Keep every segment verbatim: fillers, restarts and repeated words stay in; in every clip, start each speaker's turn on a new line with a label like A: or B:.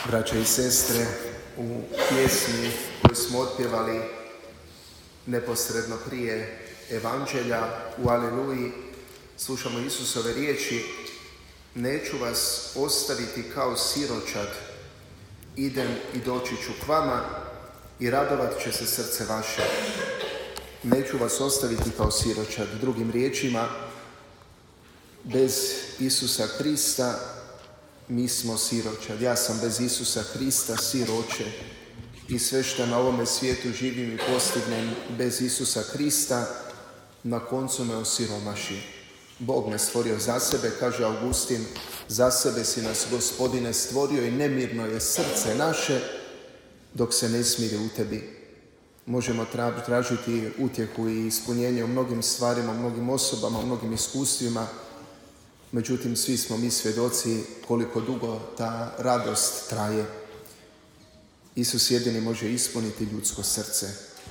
A: Braće i sestre, u pjesmi koju smo otpjevali neposredno prije Evanđelja u Aleluji slušamo Isusove riječi: neću vas ostaviti kao siročad, idem i doći ću k vama i radovat će se srce vaše. Neću vas ostaviti kao siročad. Drugim riječima, bez Isusa Krista mi smo siročad. Ja sam bez Isusa Krista siroče i sve što na ovome svijetu živim i postignem bez Isusa Krista na koncu me osiromaši. Bog me stvorio za sebe, kaže Augustin, za sebe si nas, Gospodine, stvorio i nemirno je srce naše dok se ne smiri u tebi. Možemo tražiti utjehu i ispunjenje u mnogim stvarima, u mnogim osobama, u mnogim iskustvima. Međutim, svi smo mi svjedoci koliko dugo ta radost traje. Isus jedini može ispuniti ljudsko srce.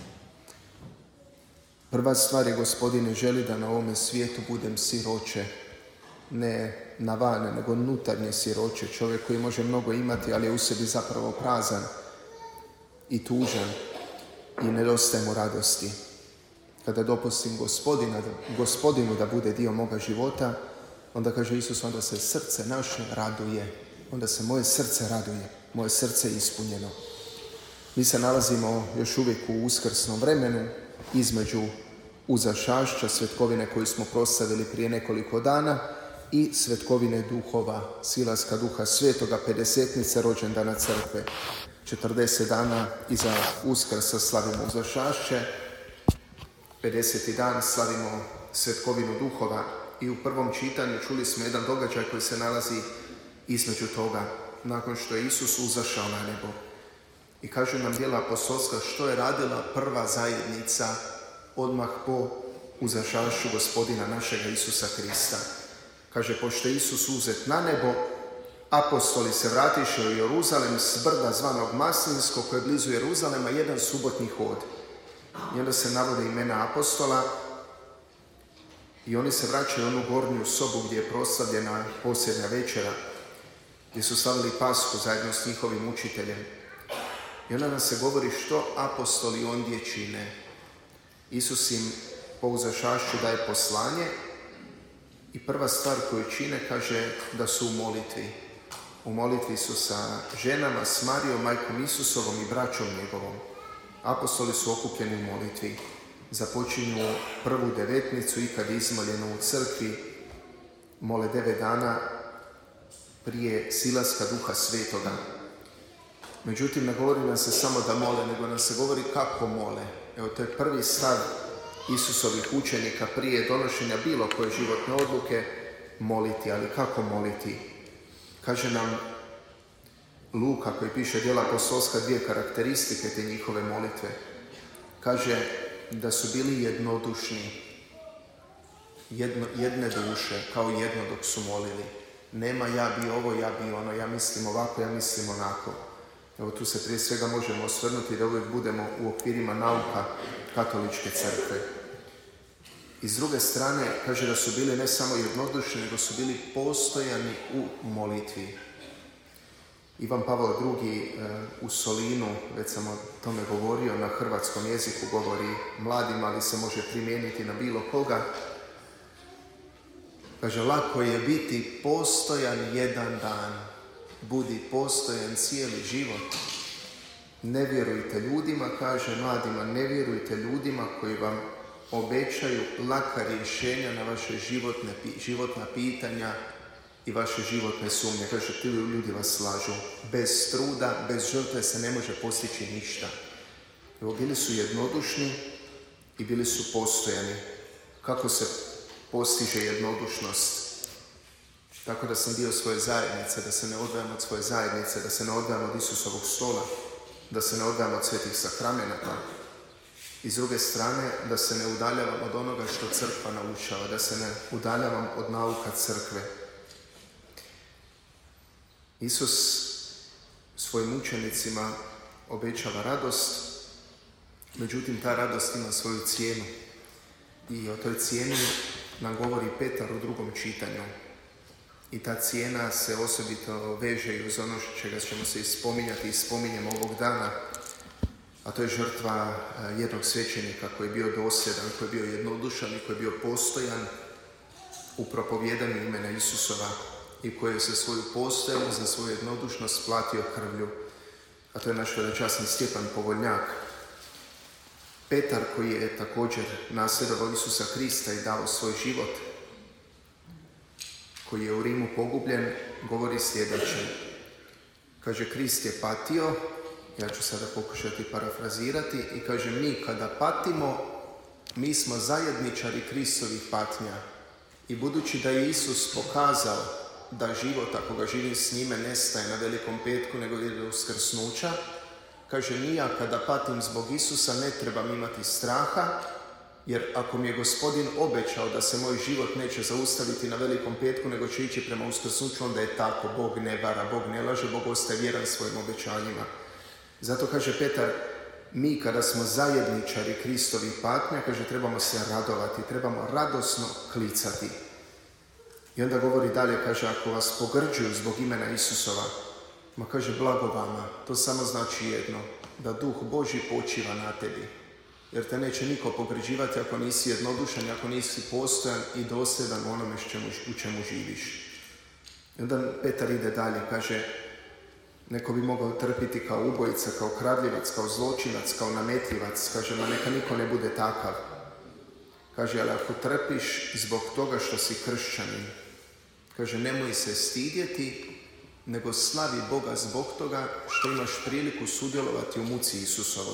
A: Prva stvar je, Gospodine, želi da na ovome svijetu budem siroče. Ne na van, nego unutarnje siroče. Čovjek koji može mnogo imati, ali je u sebi zapravo prazan i tužan i nedostaje mu radosti. Kada dopustim gospodina, Gospodinu da bude dio moga života, onda kaže Isus, onda se srce naše raduje. Onda se moje srce raduje. Moje srce je ispunjeno. Mi se nalazimo još uvijek u uskrsnom vremenu između uzašašća, svetkovine koju smo proslavili prije nekoliko dana, i svetkovine duhova, silaska Duha Svetoga, pedesetnice rođendana crkve. četrdeset dana iza Uskrsa slavimo uzašašće, pedeseti dan slavimo svetkovinu duhova. I u prvom čitanju čuli smo jedan događaj koji se nalazi između toga, nakon što je Isus uzašao na nebo. I kažu nam djela apostolska što je radila prva zajednica odmah po uzašašću Gospodina našega Isusa Krista. Kaže, pošto je Isus uzet na nebo, apostoli se vratiše u Jeruzalem s brda zvanog Maslinsko, koje je blizu Jeruzalema, jedan subotni hod. I onda se navode imena apostola i oni se vraćaju u onu gornju sobu gdje je proslavljena posljednja večera, gdje su slavili Pashu zajedno s njihovim učiteljem. I onda nam se govori što apostoli ondje čine. Isus im po uzašašću daje poslanje i prva stvar koju čine, kaže da su u molitvi. U molitvi su sa ženama, s Marijom, majkom Isusovom i braćom njegovom. Apostoli su okupljeni u molitvi. Započinju prvu devetnicu i kad je izmoljeno u crkvi, mole devet dana prije silaska Duha Svetoga. Međutim, ne govori nam se samo da mole, nego nam se govori kako mole. Evo, to je prvi stav Isusovih učenika prije donošenja bilo koje životne odluke, moliti. Ali kako moliti? Kaže nam Luka, koji piše djela apostolska, dvije karakteristike te njihove molitve. Kaže da su bili jednodušni, jedno, jedne duše, kao jedno dok su molili. Nema ja bi ovo, ja bi ono, ja mislim ovako, ja mislim onako. Evo, tu se prije svega možemo osvrnuti da uvijek budemo u okvirima nauka katoličke crkve. I s druge strane, kaže da su bili ne samo jednodušni, nego su bili postojani u molitvi. Ivan Pavao drugi u Solinu, već sam o tome govorio, na hrvatskom jeziku govori mladima, ali se može primijeniti na bilo koga. Kaže, lako je biti postojan jedan dan, budi postojan cijeli život. Ne vjerujte ljudima, kaže mladima, ne vjerujte ljudima koji vam obećaju laka rješenja na vaše životne, životna pitanja i vaše životne sumnje. Kaže, ti ljudi vas slažu. Bez truda, bez žrtve se ne može postići ništa. Evo, bili su jednodušni i bili su postojani. Kako se postiže jednodušnost? Tako da sam dio svoje zajednice, da se ne odvajam od svoje zajednice, da se ne odvajam od Isusovog stola, da se ne odvajam od svetih sakramenata. I s druge strane, da se ne udaljavam od onoga što crkva naučava, da se ne udaljavam od nauka crkve. Isus svojim učenicima obećava radost, međutim ta radost ima svoju cijenu. I o toj cijeni nam govori Petar u drugom čitanju. I ta cijena se osobito veže i uz ono čega ćemo se ispominjati i spominjemo ovog dana, a to je žrtva jednog svećenika koji je bio dosljedan, koji je bio jednodušan i koji je bio postojan u propovjedanju imena Isusova i koji je za svoju postojanost, za svoju jednodušnost platio krvlju. A to je naš velečasni Stjepan Povoljnjak. Petar, koji je također nasljedovao Isusa Krista i dao svoj život, koji je u Rimu pogubljen, govori sljedeće. Kaže, Krist je patio, ja ću sada pokušati parafrazirati, i kaže, mi kada patimo, mi smo zajedničari Kristovih patnja. I budući da je Isus pokazao da život, ako ga živim s njime, nestaje na Velikom petku, nego ide do uskrsnuća, kaže, ni ja kada patim zbog Isusa ne trebam imati straha, jer ako mi je Gospodin obećao da se moj život neće zaustaviti na Velikom petku, nego će ići prema uskrsnuću, onda je tako. Bog ne vara, Bog ne laže, Bog ostaje vjeran svojim obećanjima. Zato kaže Petar, mi kada smo zajedničari Kristovih patnja, kaže, trebamo se radovati, trebamo radosno klicati. I onda govori dalje, kaže, ako vas pogrđuju zbog imena Isusova, ma kaže, blago vama, to samo znači jedno, da Duh Božji počiva na tebi. Jer te neće niko pogrđivati ako nisi jednodušan, ako nisi postojan i dosljedan onome u čemu živiš. I onda Petar ide dalje, kaže, neko bi mogao trpiti kao ubojica, kao kradljivac, kao zločinac, kao nametljivac. Kaže, ma neka niko ne bude takav. Kaže, ali ako trpiš zbog toga što si kršćanin, kaže, nemoj se stidjeti, nego slavi Boga zbog toga što imaš priliku sudjelovati u muci Isusovoj.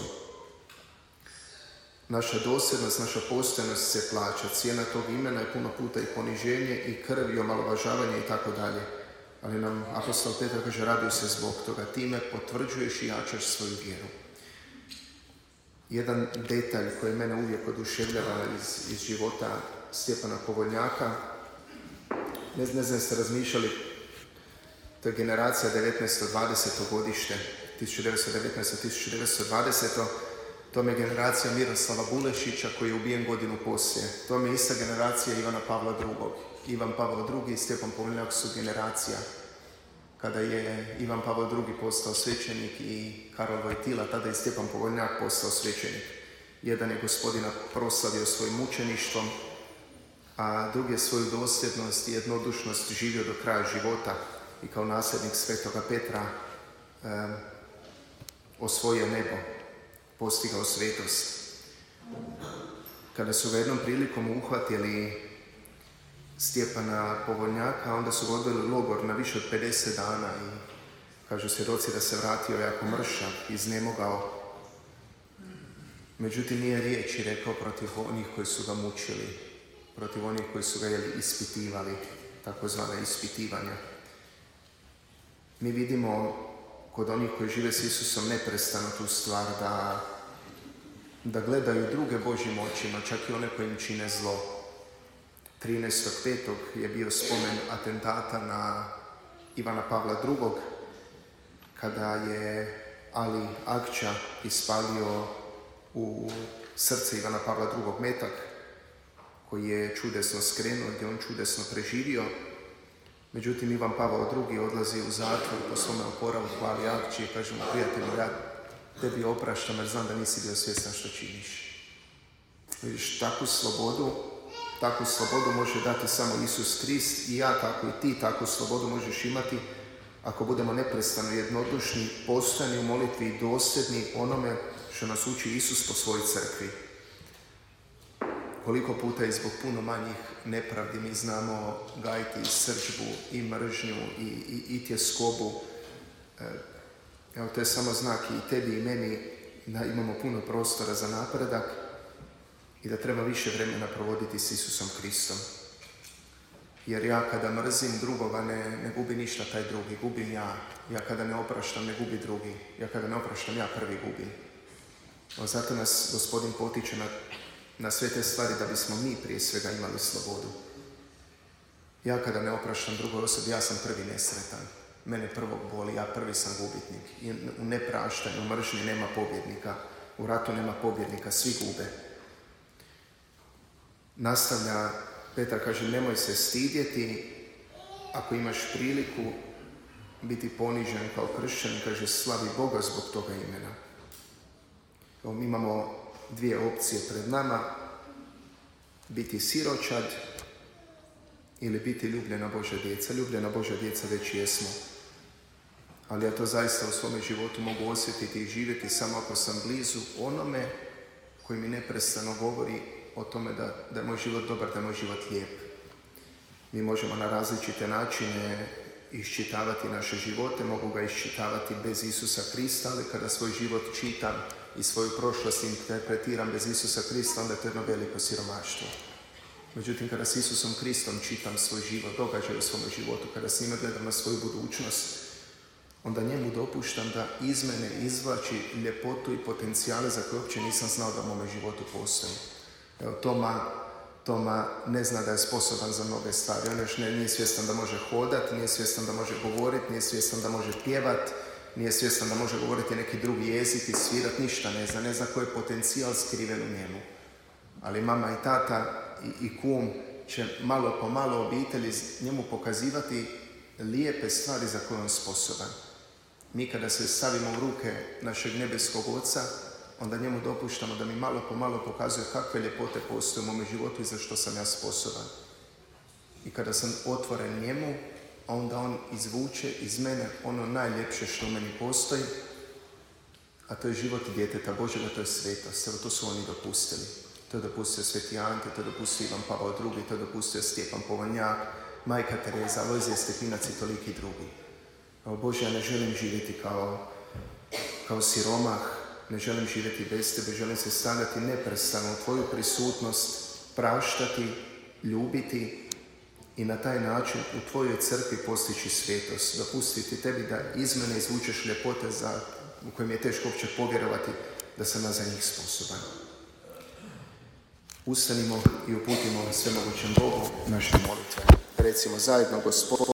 A: Naša dosljednost, naša postojanost se plaća. Cijena tog imena je puno puta i poniženje i krv i omalovažavanje i tako dalje. Ali nam apostol Petar kaže, raduj se zbog toga, time potvrđuješ i jačaš svoju vjeru. Jedan detalj koji mene uvijek oduševljava iz, iz života Stjepana Povoljnjaka, ne, ne znam ste razmišljali, to je generacija devetnaesto dvadeseto godište, tisuću devetsto devetnaesto do tisuću devetsto dvadeseto To je generacija Miroslava Bulešića koji je ubijen godinu poslije. To je ista generacija Ivana Pavla drugog. Ivan Pavao drugi i Stjepan Povoljnjak su generacija. Kada je Ivan Pavao drugi postao svećenik i Karol Vojtila, tada je Stjepan Povoljnjak postao svećenik. Jedan je Gospodina proslavio svojim mučeništvom, a drugi je svoju dosljednost i jednodušnost živio do kraja života i kao nasljednik svetoga Petra eh, osvojio nebo, postigao svetost. Kada su ga jednom prilikom uhvatili Stjepana Povoljnjaka, onda su ga odveli u logor na više od pedeset dana i kažu svjedoci da se vratio jako mršav, iznemogao. Međutim, nije riječi rekao protiv onih koji su ga mučili, protiv onih koji su ga jeli, ispitivali, takozvana ispitivanja. Mi vidimo kod onih koji žive s Isusom neprestano tu stvar da, da gledaju druge Božjim očima, čak i one koji im čine zlo. trinaestog petog je bio spomen atentata na Ivana Pavla drugog, kada je Ali Agča ispalio u srce Ivana Pavla drugog metak, koji je čudesno skrenuo, gdje on čudesno preživio. Međutim, Ivan Pavao drugi odlazi u zatvor po svome oporavku Ali Agči i kaže mu, prijatelju, ja tebi opraštam jer znam da nisi bio svjestan što činiš. Vidiš, takvu slobodu, takvu slobodu može dati samo Isus Krist i ja tako i ti takvu slobodu možeš imati ako budemo neprestano jednodušni, postojani u molitvi i dosljedni onome što nas uči Isus po svojoj crkvi. Koliko puta i zbog puno manjih nepravdi mi znamo gajiti i srdžbu i mržnju i, i, i tjeskobu. Evo, to je samo znak i tebi i meni da imamo puno prostora za napredak i da treba više vremena provoditi s Isusom Kristom. Jer ja kada mrzim drugoga ne, ne gubi ništa taj drugi, gubim ja. Ja kada ne opraštam ne gubi drugi. Ja kada ne opraštam ja prvi gubim. O, zato nas Gospodin potiče na, na sve te stvari da bismo mi prije svega imali slobodu. Ja kada ne opraštam drugoj osobi, ja sam prvi nesretan. Mene prvog boli, ja prvi sam gubitnik. I u nepraštanju, u mržnji nema pobjednika. U ratu nema pobjednika, svi gube. Nastavlja Petar, kaže, nemoj se stidjeti ako imaš priliku biti ponižen kao kršćan, kaže slavi Boga zbog toga imena. Evo, mi imamo dvije opcije pred nama, biti siročad ili biti ljubljena Božja djeca. Ljubljena Božja djeca već jesmo, ali ja to zaista u svome životu mogu osjetiti i živjeti samo ako sam blizu onome koji mi neprestano govori o tome da, da je moj život dobar, da je moj život lijep. Mi možemo na različite načine iščitavati naše živote, mogu ga iščitavati bez Isusa Krista, ali kada svoj život čitam i svoju prošlost interpretiram bez Isusa Krista, onda je to jedno veliko siromaštvo. Međutim, kada s Isusom Kristom čitam svoj život, događaj u svome životu, kada s njima gledam na svoju budućnost, onda njemu dopuštam da iz mene izvlači ljepotu i potencijale za koje uopće nisam znao da u mome životu postoji. Evo, Toma, Toma ne zna da je sposoban za mnoge stvari. On još ne, nije svjestan da može hodati, nije svjestan da može govoriti, nije svjestan da može pjevati, nije svjestan da može govoriti neki drugi jezik i svirati, ništa ne zna, ne zna koji je potencijal skriven u njemu. Ali mama i tata i, i kum će malo po malo obitelji njemu pokazivati lijepe stvari za koje on sposoban. Mi kada se stavimo u ruke našeg nebeskog Oca, onda njemu dopuštamo da mi malo po malo pokazuje kakve ljepote postoje u mome životu i za što sam ja sposoban. I kada sam otvoren njemu, onda on izvuče iz mene ono najljepše što u meni postoji, a to je život djeteta Božjega, to je svetost. Evo, to su oni dopustili. To je dopustio Sveti Ante, to je dopustio Ivan Pavao drugi, to je dopustio Stjepan Polanjak, Majka Tereza, Alojzije Stepinac i toliki drugi. Evo, Bože, ja ne želim živjeti kao, kao siromah, ne želim živjeti bez Tebe, želim se stavljati neprestano u Tvoju prisutnost, praštati, ljubiti i na taj način u Tvojoj crkvi postići svetost, dopustiti Tebi da iz mene izvučeš ljepote za, u kojim je teško uopće povjerovati da sam ja za njih sposoban. Ustanimo i uputimo svemogućem Bogu naše molitve. Recimo zajedno, Gospod.